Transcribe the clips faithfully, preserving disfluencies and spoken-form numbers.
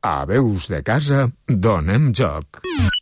A Veus de Casa donem joc.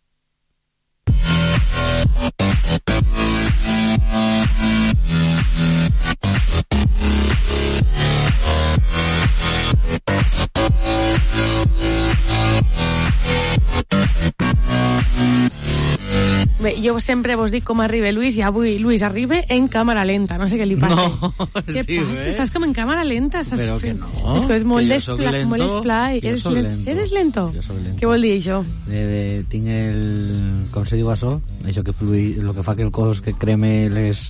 Bé, jo sempre vos dic com arriba Luis i avui Luis arriba en càmera lenta, no sé què li passa. No, què estic passa? bé. Estàs com en càmera lenta, estàs Però que fent... no, És que és molt que jo soc despla... lento, molt esplai. jo Eres, soc lento. lento. Eres lento? Jo soc lento. Què vol dir això? De, de, tinc el... Com se diu això? Això que flui... El que fa que el cos que creme les...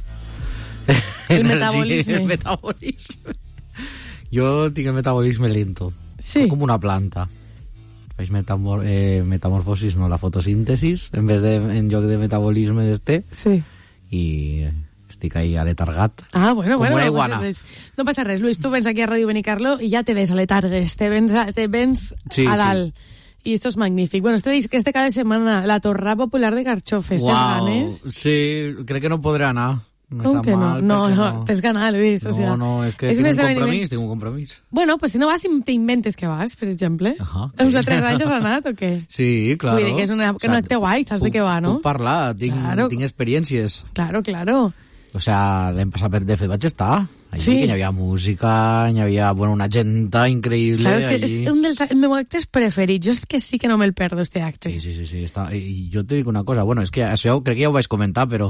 El metabolisme. El metabolisme. Jo tinc el metabolisme lento. Sí. Soc com una planta. Faig metamor eh, metamorfosis, no, la fotosíntesis, en vez de, en lloc de metabolisme d'este. Sí. I estic ahí aletargat. Ah, bueno, com bueno, una no passa iguana. res. No passa res, Luis, tu vens aquí a Ràdio Benicarlo i ja te ves aletargues, te vens a, te vens Sí, a dalt. sí. I esto es magnífic. Bueno, este dice que este cada semana la torrada popular de Carxofes. ¿Tens ganes? Sí, crec que no podré anar. Me Com sap que no? mal No, perquè no, tens ganar, Luis. O No, sea, no, és que és tinc un esdeveniment- compromís, tinc un compromís. Bueno, pues si no vas, t'inventes que vas, per exemple. Ajá, Uns ok. altres anys has anat o què? Sí, claro. Vull dir que és una- que no et té guai, saps de puc- què va, no? Puc parlar, tinc, Claro. tinc experiències. Claro, claro. O sea, l'hem passat per de fet vaig estar. Allí, Sí. que hi havia música, hi havia, bueno, una agenda increïble. Claro, és que allí. és un dels meus actes preferits. Jo és que sí que no me'l perdo, este acte. Sí, sí, sí, sí està... I jo te dic una cosa, bueno, és que això crec que ja ho vaig comentar, però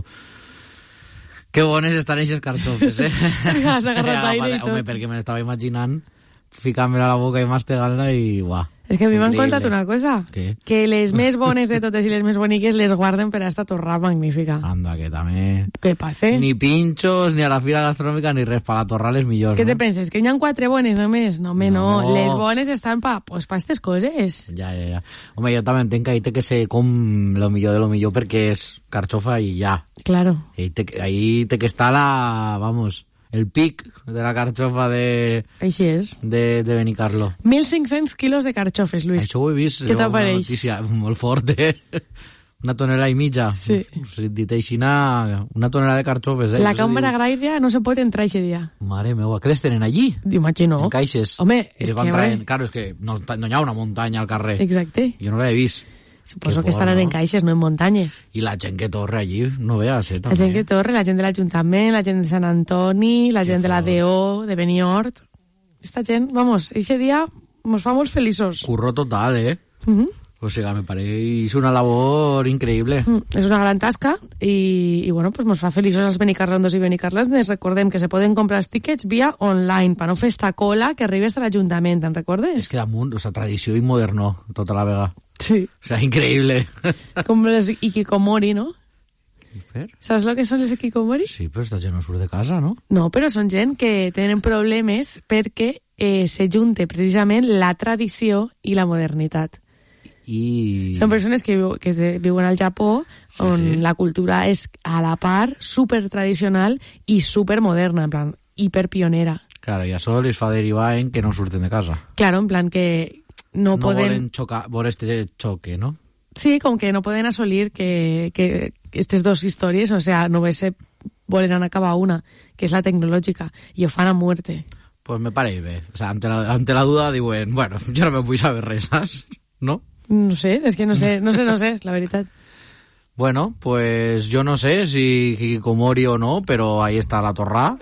que bones estan eixes carxofes, eh? Has agarrat aire i tot. Home, perquè me l'estava imaginant ficant-me-la a la boca i mastegant-la i, uah. És que a mi m'han Increïble. contat una cosa. Què? Que les més bones de totes i les més boniques les guarden per a esta torrada magnífica. Anda, que també... Què passa? Ni pinchos, ni a la fira gastronòmica, ni res, per la torrada les millors, Què te no? penses? Que hi ha quatre bones només? No, home, no. No. Les bones estan pa, pues, pa estes coses. Ja, ja, ja. Home, jo també entenc que ahí té que ser com lo millor de lo millor perquè és carxofa i ja. Claro. Ahí té, ahí té que estar la... Vamos, el pic de la carxofa de, Així és. de, de Benicarlo. mil cinc-cents quilos de carxofes, Luis. Això ho he vist. Què jo, t'apareix? Una notícia molt fort, eh? Una tonelada i mitja. Sí. Si dit així, una tonelada de carxofes, eh? La Això cambra diu- agrària no se pot entrar aquest dia. Mare meva, què les tenen allí? M'imagino. En caixes. Home, I és les van que... traient. Claro, és que no, no hi ha una muntanya al carrer. Exacte. Jo no l'he vist. Suposo Que que estaran fort, en no? caixes, no en muntanyes. I la gent que torre allí, no veas, eh, La també. gent que torre, la gent de l'Ajuntament, la gent de Sant Antoni, la Que gent de la fort. D O, de Beniort. Esta gent, vamos, ese dia nos fa molt feliços. Curro total, eh? Mhm. O sigui, me pareix una labor increïble. Mm, és una gran tasca i, i bueno, pues nos fa feliços als benicarlandos i benicarles. Recordem que se poden comprar els tickets via online, per no fer esta cola que arribes a l'Ajuntament, te'n recordes? És que damunt, o sea, tradició i moderno, tota la vega. Sí, O sea, increïble. com les ikikomori, no? Per? Saps el que són les ikikomori? Sí, però esta gent no surt de casa, no? No, però són gent que tenen problemes perquè eh, se junte precisament la tradició i la modernitat. I... Són persones que, viu, que es de, viuen al Japó, Sí, on sí. la cultura és a la part super tradicional i super moderna, en plan, hiperpionera. Claro, i això les fa derivar en que no surten de casa. Claro, en plan que no, No poden... volen xocar, veure este xoque, no? Sí, com que no poden assolir que, que aquestes dues històries, o sea, només se volen anar a acabar una, que és la tecnològica, i ho fan a muerte. Pues me pareix bé. O sea, ante la, ante la duda diuen, bueno, jo no me vull saber res, saps? No? No sé, és que no sé, no sé, no sé, la veritat. Bueno, pues yo no sé si Hikikomori o no, pero ahí está la torrà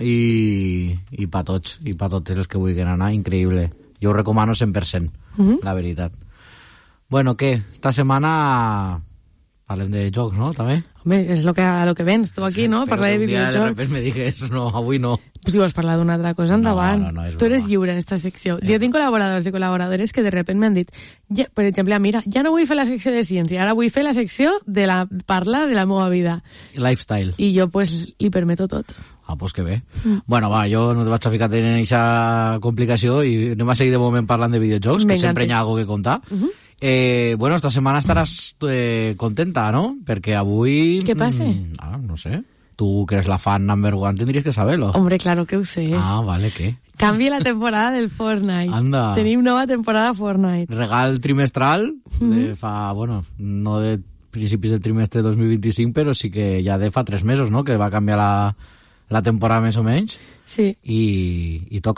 i, i pa tots, i pa tots els que vulguin anar, increïble. Jo ho recomano cent per cent, Mhm. la veritat. Bueno, què? Esta setmana parlem de jocs, no? També? Home, és lo que, a lo que vens tu aquí, no? Espero Parlar de que un dia de videojocs. repente me digues, no, avui no. Pues si vols parlar d'una altra cosa, endavant. No, no, no, és tu eres broma. lliure en esta secció. Eh. Jo tinc col·laboradors i col·laboradores que de repente m'han dit, ja, per exemple, mira, ja no vull fer la secció de ciència, ara vull fer la secció de la parla de la meva vida. Lifestyle. I jo, pues, li permeto tot. Ah, pues que bé. Mm. Bueno, va, jo no te vaig a ficar en aquesta complicació i anem a seguir de moment parlant de videojocs, que M'encanta. sempre hi ha algo que contar. Uh -huh. eh, bueno, esta setmana estaràs eh, contenta, no? Perquè avui... Què passa? Mm, ah, no sé. Tu, que eres la fan number one, tendries que saber-lo. Hombre, claro que ho sé. Ah, vale, què? Canvia la temporada del Fortnite. Anda. Tenim nova temporada Fortnite. Regal trimestral de fa, bueno, no de principis del trimestre dos mil vint-i-cinc, però sí que ja de fa tres mesos, no?, que va canviar la, la temporada més o menys, Sí. i, i toca.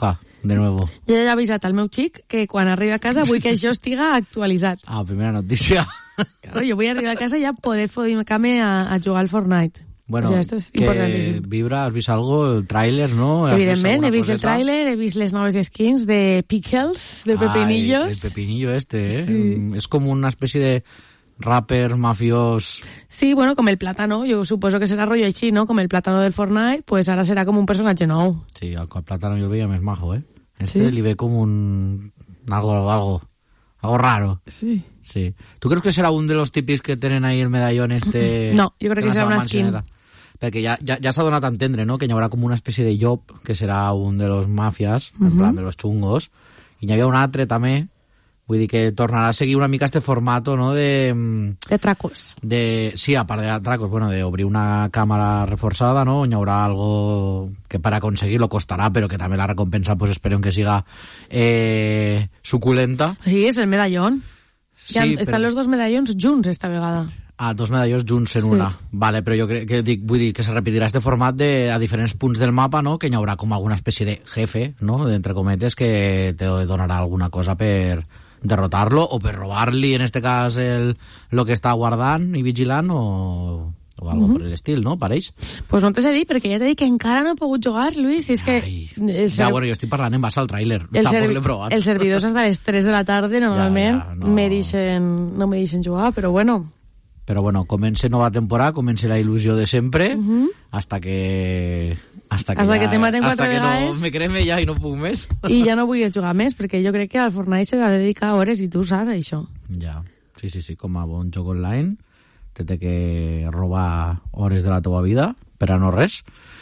de nuevo. Jo ja he avisat al meu xic que quan arribi a casa vull que això estiga actualitzat. Ah, primera notícia. Claro, jo vull arribar a casa i ja poder dedicar-me a, a jugar al Fortnite. Bueno, o sea, esto es que importantíssim. Vibra, has vist algo? El tràiler, no? Evidentment, he vist el tràiler, he vist les noves skins de Pickles, de Pepinillos. Ay, el pepinillo este, ¿eh? Sí. Es como una especie de rapper mafiós. Sí, bueno, com el plàtano, jo suposo que serà rotllo així, no? Com el plàtano del Fortnite, pues ara serà com un personatge nou. Sí, el plátano yo el veía más majo, ¿eh? Este Sí. le ve como un... algo, algo, algo raro. Sí. Sí. ¿Tú crees que será un de los tipis que tienen ahí el medallón este? No, jo crec que la serà seva una skin. mansioneta? Perquè ja, ja, ja s'ha donat a entendre, no?, que hi haurà com una espècie de job que serà un de los mafias, en Mhm. plan de los chungos, i n'hi havia un altre també, vull dir que tornarà a seguir una mica este formato, no?, de... De tracos. de sí, a part de atracos, bueno, de obrir una càmera reforçada, no?, on hi haurà algo que per aconseguir-lo costarà, però que també la recompensa, pues esperem que siga eh, suculenta. Sí, és el medallón. Sí, Ja però- estan los dos medallons junts esta vegada. Ah, dos medallons junts en Sí. una. Vale, però jo crec que dic, vull dir que se repetirà este format de, a diferents punts del mapa, no?, que hi haurà com alguna espècie de jefe, no?, entre cometes, que te donarà alguna cosa per derrotar-lo o per robar-li, en este cas, el, lo que està guardant i vigilant o, o algo Mhm. per l'estil, no?, pareix? Pues no te sé dir, perquè ja t'he dit que encara no he pogut jugar, Luis, i és que... Ai. el Ja, ser- bueno, jo estic parlant en base al tràiler. el, Tampoc servi l'he provat. el servidor és hasta les tres de la tarda, normalment, Ja, ja, no. me deixen, no me deixen jugar, però bueno... Però bueno, comença nova temporada, comença la il·lusió de sempre, Mhm. hasta que... Hasta que, Hasta ja, que te maten hasta quatre que vegades. no me creme ja i no puc més. I ja no vulguis jugar més, perquè jo crec que al Fortnite s'ha de dedicar hores i tu saps això. Ja, sí, sí, sí, com a bon joc online te té que robar hores de la teva vida per a no res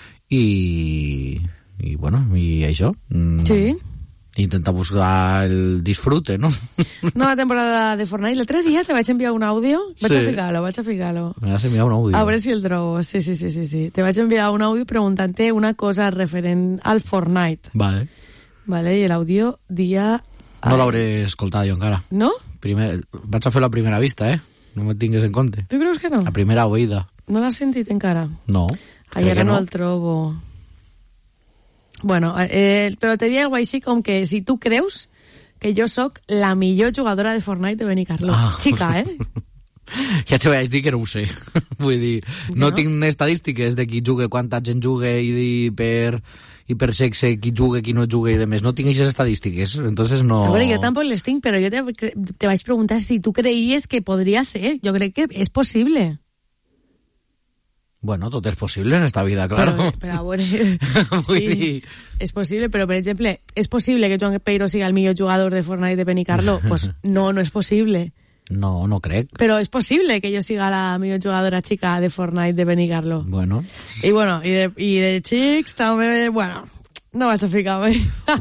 i, i bueno, i això. Mm, Sí. Intenta buscar el disfrute, no? Nova temporada de Fortnite. L'altre dia te vaig enviar un àudio. Vaig Sí. a ficar-lo, vaig a ficar-lo. Me has enviado un audio. A veure si el trobo. Sí, sí, sí, sí, sí. Te vaig enviar un àudio preguntant-te una cosa referent al Fortnite. Vale. Vale, i l'àudio dia... No l'hauré escoltat jo encara. No? Primer, vaig a fer la primera vista, eh? No me tingues en compte. Tu creus que no? La primera oïda. No l'has sentit encara? No. Ai, crec ara que no el trobo. Bueno, eh, però te diria alguna així com que si tu creus que jo sóc la millor jugadora de Fortnite de Benicarló. Ah. Xica, eh? Ja te vaig dir que no ho sé. Vull dir, no, no? tinc estadístiques de qui juga, quanta gent juga i, i per i per sexe qui juga, qui no juga i demés. No tinc aquestes estadístiques, entonces no... A veure, jo tampoc les tinc, però jo te, te vaig preguntar si tu creies que podria ser. Jo crec que és possible. Bueno, tot és possible en esta vida, claro. Però, però a veure... Vull sí, dir... és possible, però, per exemple, és possible que Joan Peiro siga el millor jugador de Fortnite de Benicarló? Pues no, no és possible. No, no crec. Però és possible que jo siga la millor jugadora xica de Fortnite de Benicarló. Bueno, I bueno, i de, i de xics també, bueno, no vaig a ficar-me.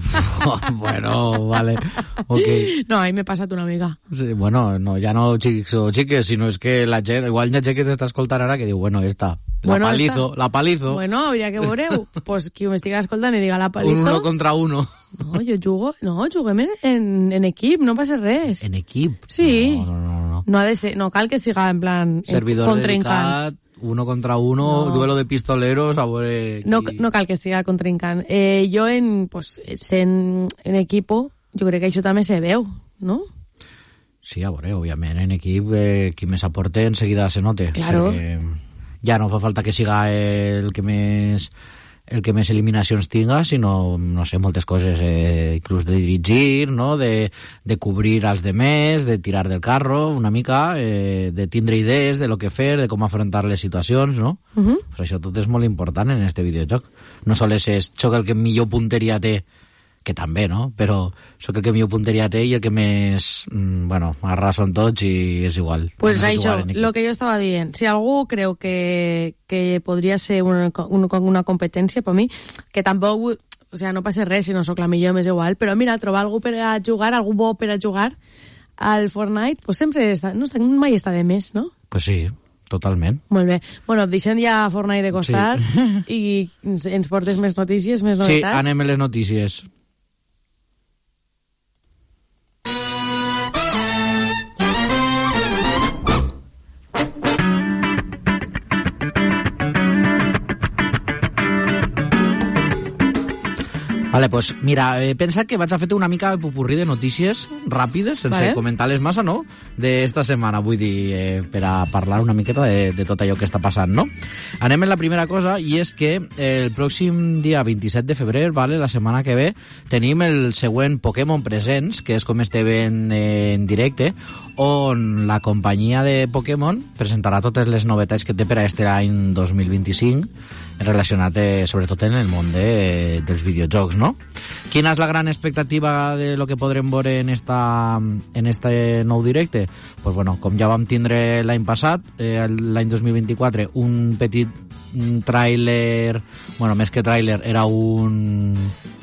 bueno, vale, ok. No, ahí m'he passat una mica. Sí, bueno, no, ja no xics o xiques, sinó és que la gent, igual hi ha gent que t'està escoltant ara que diu, bueno, esta, la Bueno, palizo, esta. la palizo, Bueno, hauria que veure, pues qui m'estiga escoltant i diga la un palizo. uno contra uno. No, jo jugo, no, juguem en, en, en equip, no passa res. En equip? Sí. No, no, no, no. No ha de ser, no cal que siga en plan Servidor contrincants. dedicat, uno contra uno, No. duelo de pistoleros, a veure... No, qui- no cal que siga contrincant. Eh, jo en, pues, en, en equipo, jo crec que això també se veu, no? Sí, a veure, òbviament, en equip, eh, qui més aporte enseguida se note. Claro. Perquè ja no fa falta que siga el que més el que més eliminacions tinga, sinó, no sé, moltes coses, eh, inclús de dirigir, no?, de, de cobrir als demés, de tirar del carro, una mica, eh, de tindre idees de lo que fer, de com afrontar les situacions, no? Uh -huh. Pues això tot és molt important en este videojoc. No sols és soc el que millor punteria té, que també, no? Però soc el que millor punteria té i el que més, mm, bueno, arraso en tots i és igual. Pues Anem a això, jugar en equip. lo que jo estava dient. Si algú creu que, que podria ser una, una, una competència per mi, que tampoc, vull- o sea, no passa res si no sóc la millor, m'és igual, però mira, trobar algú per a jugar, algú bo per a jugar al Fortnite, pues sempre està, no, està, mai està de més, no? Pues sí, totalment. Molt bé. Bueno, deixem ja Fortnite de costat Sí. i ens, ens portes més notícies, més Sí, novetats. anem a les notícies. Vale, Vale, pues mira, eh, pensa que vaig a fer una mica de popurrí de notícies ràpides, sense vale. comentar-les massa, no?, d'esta setmana, vull dir, eh, per a parlar una miqueta de, de tot allò que està passant, no? Anem en la primera cosa, i és que el pròxim dia vint-i-set de febrer, vale, la setmana que ve, tenim el següent Pokémon Presents, que és com estem eh, en directe, on la companyia de Pokémon presentarà totes les novetats que té per a este any dos mil vint-i-cinc, relacionat eh, sobretot en el món de, dels videojocs, no? Quina és la gran expectativa de lo que podrem veure en esta en este nou directe? Pues bueno, com ja vam tindre l'any passat, eh, l'any dos mil vint-i-quatre, un petit tràiler, bueno, més que tràiler, era un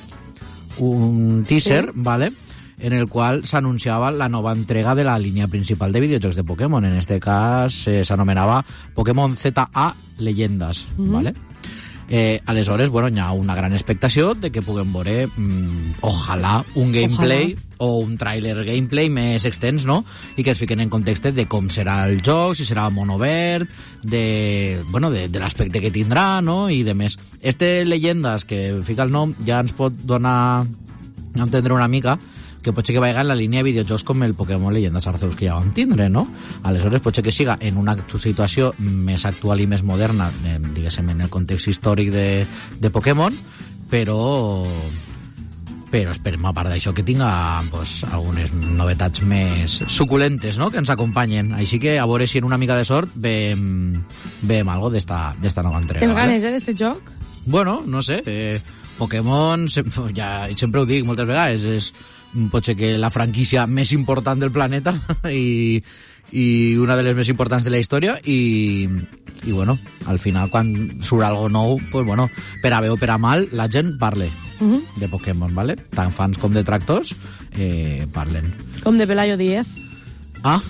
un teaser, sí. Vale? En el qual s'anunciava la nova entrega de la línia principal de videojocs de Pokémon. En este cas eh, s'anomenava Pokémon Z A Leyendas, mm-hmm. Vale? Eh, aleshores, bueno, hi ha una gran expectació de que puguem veure, mmm, ojalà, un gameplay ojalà. O un trailer gameplay més extens, no? I que es fiquen en context de com serà el joc, si serà món obert, de, bueno, de, de l'aspecte que tindrà, no? I de més. Este Leyendas, que fica el nom, ja ens pot donar a entendre una mica que potser que vaiga en la línia de videojocs com el Pokémon Leyendas Arceus que ja vam tindre, no? Aleshores potser que siga en una situació més actual i més moderna, eh, diguéssim, en el context històric de, de Pokémon, però però esperem, a part d'això, que tinga pues, algunes novetats més suculentes, no?, que ens acompanyen. Així que a veure si en una mica de sort veiem, veiem algo d'esta, d'esta nova entrega. Tens ¿vale? ganes, eh, d'este joc? Bueno, no sé, eh, Pokémon, ja sempre ho dic moltes vegades, és potser que la franquícia més important del planeta i, i una de les més importants de la història i, i bueno, al final quan surt algo nou, pues bueno, per a bé o per a mal, la gent parla uh-huh. de Pokémon, ¿vale? Tant fans com detractors eh, parlen. Com de Pelayo Díaz. Ah,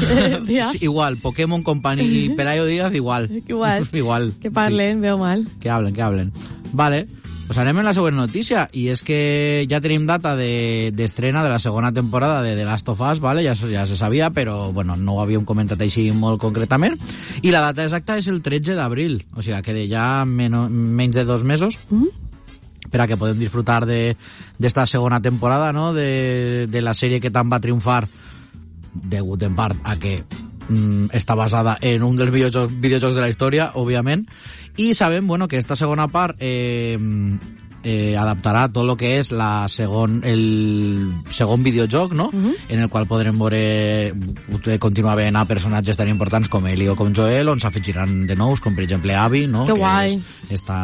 sí, igual, Pokémon Company y Pelayo Díaz igual. Igual. Igual. Que parlen, sí. Veo mal. Que hablen, que hablen. Vale. Pues anem en la següent notícia, i és que ja tenim data d'estrena de, de la segona temporada de The Last of Us, ¿vale? Ja, ja se sabia, però bueno, no ho havíem comentat així molt concretament, i la data exacta és el tretze d'abril, o sigui que de ja menos, menys de dos mesos, mm-hmm. per a que podem disfrutar d'esta segona temporada, no?, de, de la sèrie que tant va triomfar, degut en part a que mm, està basada en un dels videojocs, videojocs de la història, òbviament, i sabem, bueno, que esta segona part eh, eh, adaptarà tot el que és la segon, el segon videojoc, no? Uh-huh. En el qual podrem veure continuar veient a personatges tan importants com Ellie o com Joel, on s'afegiran de nous, com per exemple Abby, no? Que que guai. És esta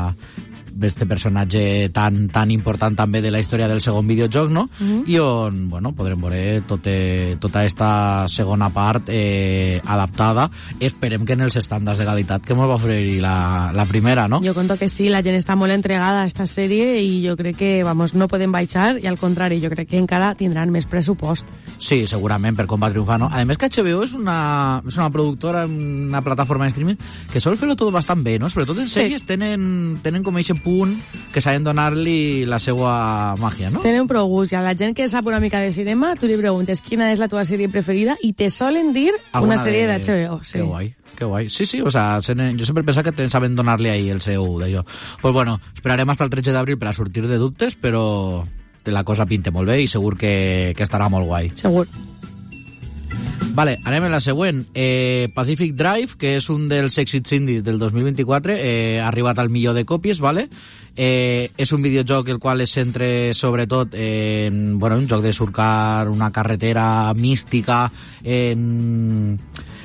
este personatge tan, tan important també de la història del segon videojoc, no? Uh-huh. I on, bueno, podrem veure tot, eh, tota esta segona part eh, adaptada. Esperem que en els estàndards de qualitat que ens va oferir la, la primera, no? Jo conto que sí, la gent està molt entregada a esta sèrie i jo crec que, vamos, no podem baixar i al contrari, jo crec que encara tindran més pressupost. Sí, segurament, per com va triomfar, no? A més que H B O és una, és una productora, una plataforma de streaming que sol fer-lo tot bastant bé, no? Sobretot en sèries sí. tenen, tenen com aquest punt que saben donar-li la seva màgia, no? Tenen prou gust, i a la gent que sap una mica de cinema, tu li preguntes quina és la teva sèrie preferida i te solen dir alguna una sèrie de... d'H B O. Sí. Que guai, que guai. Sí, sí, o sea, jo sempre pensava que saben donar-li ahí el seu d'allò. Pues bueno, esperarem hasta el tretze d'abril per a sortir de dubtes, però la cosa pinta molt bé i segur que, que estarà molt guai. Segur. Vale, anem a la següent. Eh, Pacific Drive, que és un dels èxits indies del dos mil vint-i-quatre, eh, ha arribat al milió de còpies, vale? Eh, és un videojoc el qual es centra sobretot en, bueno, un joc de surcar una carretera mística en...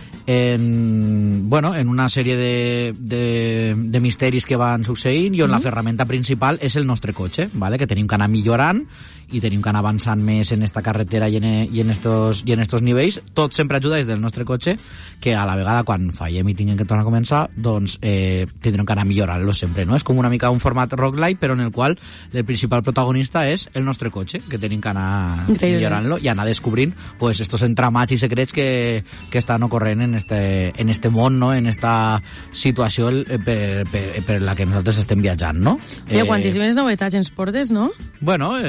en, bueno, en una sèrie de, de, de misteris que van succeint i on mm-hmm. la ferramenta principal és el nostre cotxe, vale? Que tenim que anar millorant i tenim que anar avançant més en esta carretera i en, i en, estos, i en estos nivells. Tot sempre ajuda des del nostre cotxe, que a la vegada quan fallem i tinguem que tornar a començar, doncs eh, tindrem que anar millorant-lo sempre, no? És com una mica un format roguelike, però en el qual el principal protagonista és el nostre cotxe, que tenim que anar Increïble. millorant-lo i anar descobrint pues, estos entramats i secrets que, que estan ocorrent en este, en este món, no? En esta situació per, per, per la que nosaltres estem viatjant, no? Eh, quantíssimes novetats ens portes, no? Bueno, eh, notícies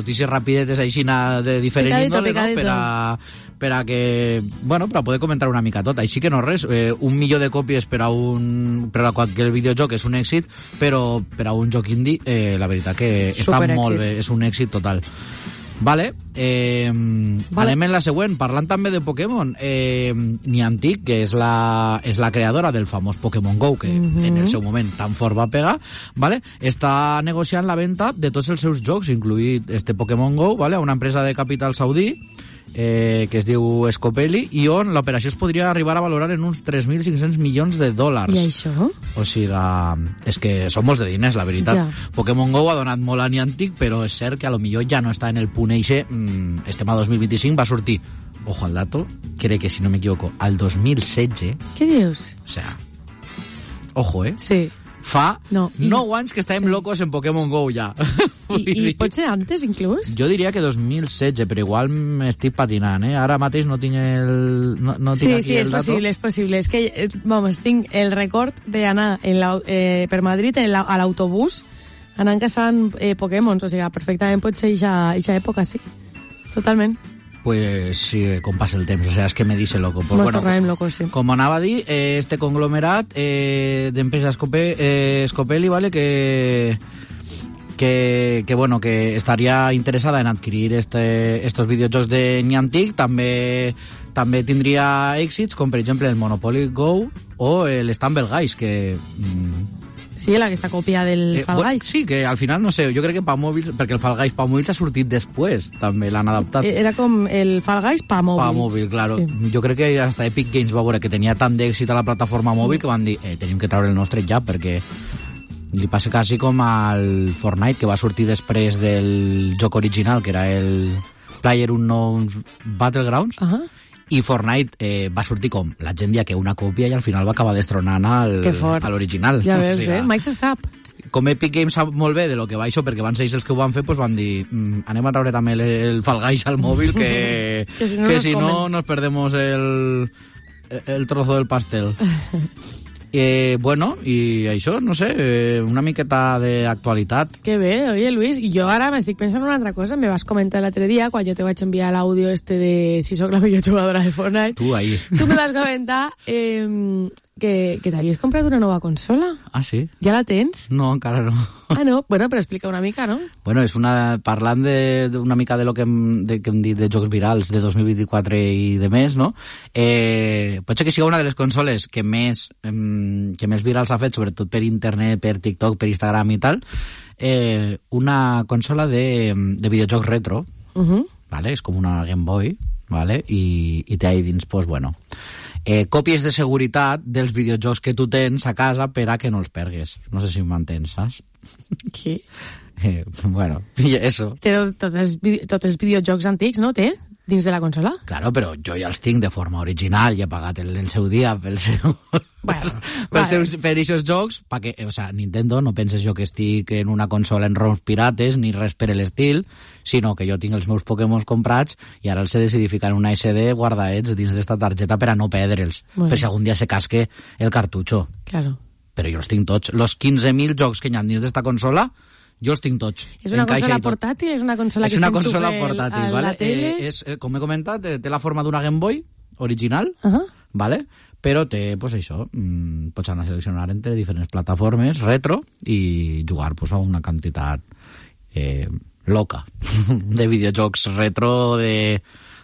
notícies rapidetes així de diferent Picadito, índole, no? picadito. Per a, per a que, bueno, per a poder comentar una mica tot. Així que no res, eh, un milió de còpies per a un per a qualsevol videojoc és un èxit, però per a un joc indie, eh, la veritat que està Superèxit. molt bé, és un èxit total. Vale, eh, Vale. anem en la següent, parlant també de Pokémon. eh, Niantic, que és la, és la creadora del famós Pokémon Go, que Mhm. en el seu moment tan fort va pegar, vale, està negociant la venda de tots els seus jocs, incluït este Pokémon Go, vale, a una empresa de capital saudí, eh, que es diu Scopely, i on l'operació es podria arribar a valorar en uns tres mil cinc-cents milions de dòlars. I això? O sigui, és que són molts de diners, la veritat. Ja. Pokémon Go ha donat molt a Niantic, però és cert que a lo millor ja no està en el punt eixe. Mm, este tema dos mil vint-i-cinc va sortir, ojo al dato, crec que si no m'equivoco, al dos mil setze, Què dius? o sea, ojo, eh? Sí. Fa No, i- nou anys que estàvem sí. locos en Pokémon Go ja. Vull I, I dir- pot ser antes, inclús? Jo diria que dos mil setze, però igual m'estic patinant, eh? Ara mateix no tinc el... No, no tinc Sí, aquí sí, el és dato. possible, és possible. És que, eh, vamos, tinc el record d'anar en la, eh, per Madrid en la, a l'autobús anant caçant eh, Pokémons, o sigui, perfectament pot ser eixa època, sí. Totalment. Pues sí, com passa el temps, o sea, és que me dice loco. Pues, Mos bueno, tornarem locos, sí. com anava a dir, eh, este conglomerat eh, d'empresa Scope, eh, Scopely, vale, que, que, que, bueno, que estaria interessada en adquirir este, estos videojocs de Niantic. També, també tindria èxits, com per exemple el Monopoly Go o el Stumble Guys, que... Mm, Sí, la aquesta còpia del Eh, Fall bueno, Guys. sí, que al final, no sé, jo crec que pa mòbils, perquè el Fall Guys pa mòbils ha sortit després, també l'han adaptat. Eh, Era com el Fall Guys pa mòbil. Pa mòbil, claro. Sí. Jo crec que hasta Epic Games va veure que tenia tant d'èxit a la plataforma mòbil que van dir, eh, tenim que treure el nostre ja, perquè li passa quasi com al Fortnite, que va sortir després del joc original, que era el PlayerUnknown's Battlegrounds, Ah, i Fortnite eh, va sortir com la gent dia que una còpia i al final va acabar destronant al, Que fort. a l'original. ja veus, O sigui, eh? Mike Zap. com Epic Games sap molt bé de lo que va això, perquè van ser ells els que ho van fer, doncs van dir, mm, anem a treure també el, el Fall Guys al mòbil, que, Que si no que nos si no comen. nos perdemos el, el trozo del pastel. Eh, bueno, i això, no sé, eh, una miqueta d'actualitat. Que bé, oye, Luis, i jo ara m'estic pensant en una altra cosa. Me vas comentar l'altre dia, quan jo te vaig enviar l'àudio este de si sóc la millor jugadora de Fortnite. Tu, ahí. Tu me vas comentar eh, que, que t'havies comprat una nova consola. Ah, sí? Ja la tens? No, encara no. Ah, no? Bueno, però explica una mica, no? Bueno, és una, parlant de, de una mica de lo que hem, de, que hem dit de jocs virals de dos mil vint-i-quatre i de més, no? Eh, pot ser que sigui una de les consoles que més, em, que més virals ha fet, sobretot per internet, per TikTok, per Instagram i tal, eh, una consola de, de videojocs retro, Uh -huh. ¿vale? És com una Game Boy, ¿vale? I, i té ahí dins, pues, bueno, eh, còpies de seguretat dels videojocs que tu tens a casa per a que no els pergues. No sé si m'entens, saps? Què? Eh, bueno, i eso. Té tots els, vide- tots els videojocs antics, no? Té? Dins de la consola? Claro, però jo ja els tinc de forma original i he pagat el, el seu dia pel seu... Bueno, per, vale. seus, per aquests jocs, pa que, o sea, Nintendo, no penses jo que estic en una consola en ROMs pirates ni res per l'estil, sinó que jo tinc els meus Pokémon comprats i ara els he decidit ficar en una esse de guardaets dins d'esta targeta per a no perdre'ls, Bueno. per si algun dia se casque el cartutxo. Claro. Però jo els tinc tots. Los quinze mil jocs que hi ha dins d'esta consola, jo els tinc tots. És una En caixa consola i tot. portàtil? És una consola És que una s'enxufa consola el- portàtil, a ¿vale? la tele? Eh, és, eh, com he comentat, eh, té la forma d'una Game Boy original, Uh -huh. ¿vale? Però té, pues això, mmm, pots anar a seleccionar entre diferents plataformes retro i jugar pues, a una quantitat eh, loca de videojocs retro de,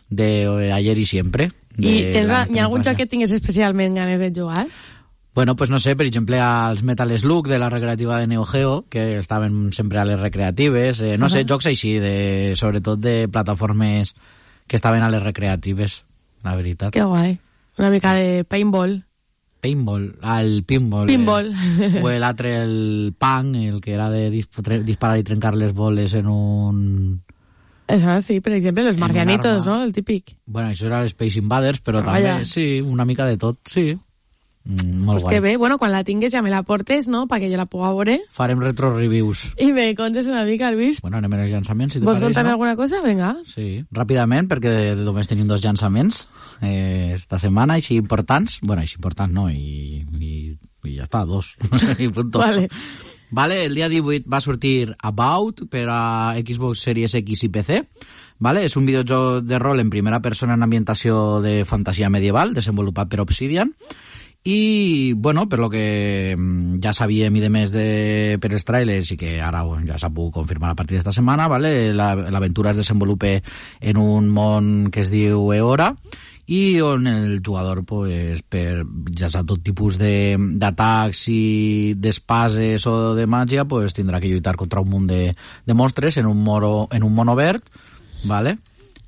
de ayer y siempre. De I tens, la hi ha algun nostra joc que tingues especialment ganes de jugar? Bueno, pues no sé, per exemple, als Metal Slug de la recreativa de Neo Geo, que estaven sempre a les recreatives, eh, no uh -huh. sé, jocs així, de, sobretot de plataformes que estaven a les recreatives, la veritat. Que guai. Una mica de paintball. Paintball, ah, el pinball. Pinball. Eh, o l'altre, el punk, el que era de dis disparar i trencar les boles en un... Això sí, per exemple, los En un marcianitos, arma. no? El típic. Bueno, això era l'Space Invaders, però Ah, també, vaya. sí, una mica de tot, sí. Mm, molt Pues guai. que bé, bueno, quan la tingues ja me la portes, no?, perquè jo la puga veure. Farem retro reviews. I me contes una mica, Luis. Bueno, anem als llançaments, si te Vols pareix, contar-me no? alguna cosa? Vinga. Sí, ràpidament, perquè de, de només tenim dos llançaments eh, esta setmana, així importants. Bueno, així importants no, i, i, i ja està, dos. I punto. Vale. Vale, el dia divuit va sortir About per a Xbox Series X i P C. Vale, és un videojoc de rol en primera persona en ambientació de fantasia medieval, desenvolupat per Obsidian. I, bueno, per lo que ja sabíem i de més de, per els trailers i que ara bueno, ja s'ha pogut confirmar a partir d'esta setmana, vale? L'aventura es desenvolupa en un món que es diu Eora i on el jugador, pues, per ja sap, tot tipus d'atacs i d'espases o de màgia, pues, tindrà que lluitar contra un munt de, de monstres en un, moro, en un món obert, vale?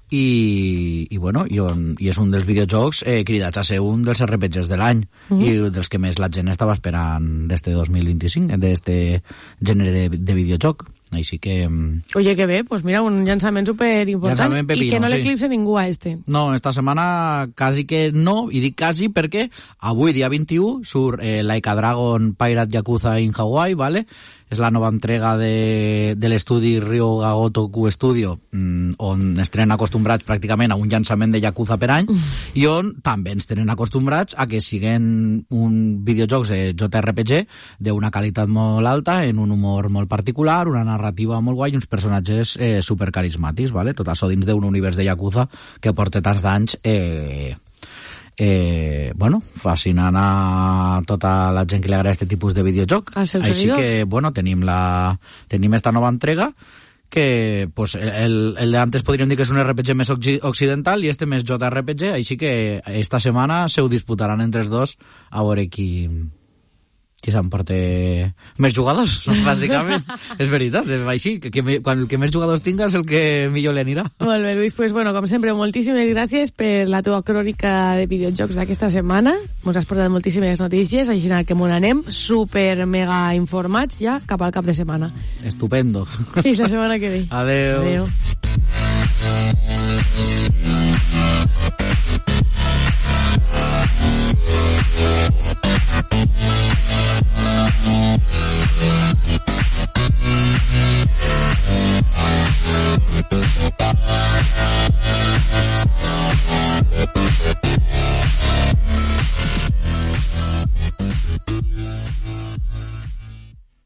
I, i bueno, i, on, i és un dels videojocs eh, cridats a ser un dels R P Gs de l'any mm-hmm. i dels que més la gent estava esperant d'este dos mil vint-i-cinc, d'este gènere de, de videojoc. Així que... Oye, que bé, pues mira, un llançament super important llançament pepino, i que no sí. l'eclipse ningú a este. No, esta setmana quasi que no, i dic quasi perquè avui, dia vint-i-u, surt eh, Like a Dragon Pirate Yakuza in Hawaii, vale? És la nova entrega de, de l'estudi Ryoga Gotoku Studio, mm, on ens tenen acostumbrats pràcticament a un llançament de Yakuza per any, mm. i on també ens tenen acostumbrats a que siguen un videojocs de J R P G d'una qualitat molt alta, en un humor molt particular, una narrativa molt guai i uns personatges eh, supercarismàtics, vale? Tot això dins d'un univers de Yakuza que porta tants d'anys eh, eh, bueno, fascinant a tota la gent que li agrada aquest tipus de videojoc. Així seguidors. Que, bueno, tenim, la, tenim esta nova entrega que pues, el, el de antes podríem dir que és un R P G més occidental i este més J R P G, així que esta setmana se ho disputaran entre els dos a veure qui... qui s'emporta més jugadors, bàsicament. És veritat, és així, que, que quan el que més jugadors tinga és el que millor li anirà. Molt bé, Luis, pues bueno, com sempre, moltíssimes gràcies per la teva crònica de videojocs d'aquesta setmana. Ens has portat moltíssimes notícies, així que m'on anem super mega informats ja cap al cap de setmana. Estupendo. Fins la setmana que ve. Adeu. Adeu.